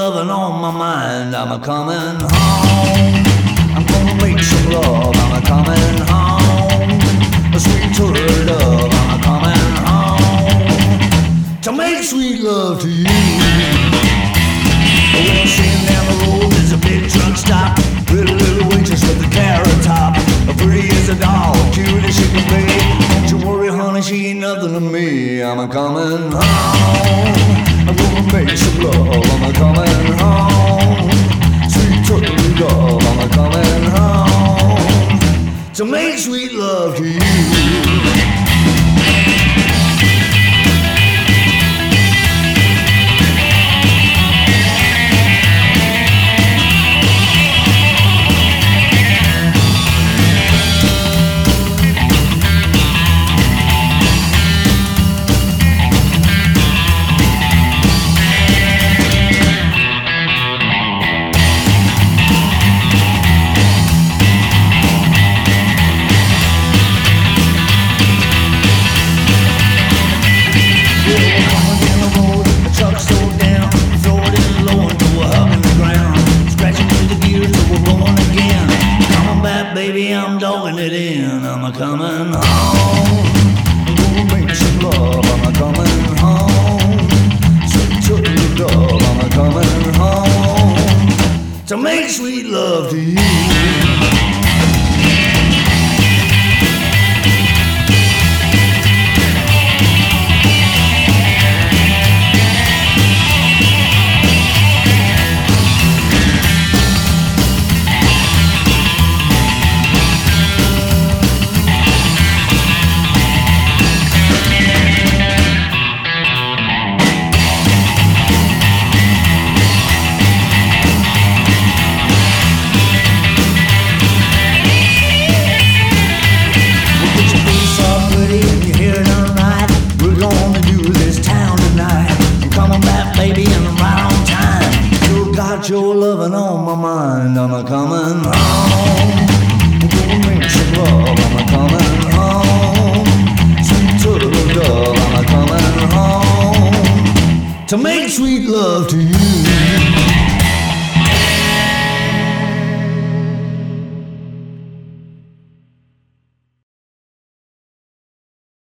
loving on my mind. I'm a coming home. I'm gonna make some love. I'm a coming home. A sweet turtle dove. I'm a coming home to make sweet love to you. When I'm seeing down the road, there's a big truck stop. Pretty little waitress with the carrot top. Pretty as a doll, cute as she can be. Don't you worry, honey, she ain't nothing to me. I'm a coming home. I'm gonna make some love. I'm a coming home. Sweet turtle dove. I'm a coming home to make sweet love to you. Baby, I'm dogging it in. I'm a coming home. I'm gonna make some love. I'm a coming home. Sweet turtle dove. I'm a coming home to make sweet love to you. Baby, and I'm right on time. You got your loving on my mind. I'm a coming home. I'm gonna make some love. I'm a coming home. Sweet turtle dove. I'm a coming home to make sweet love to you.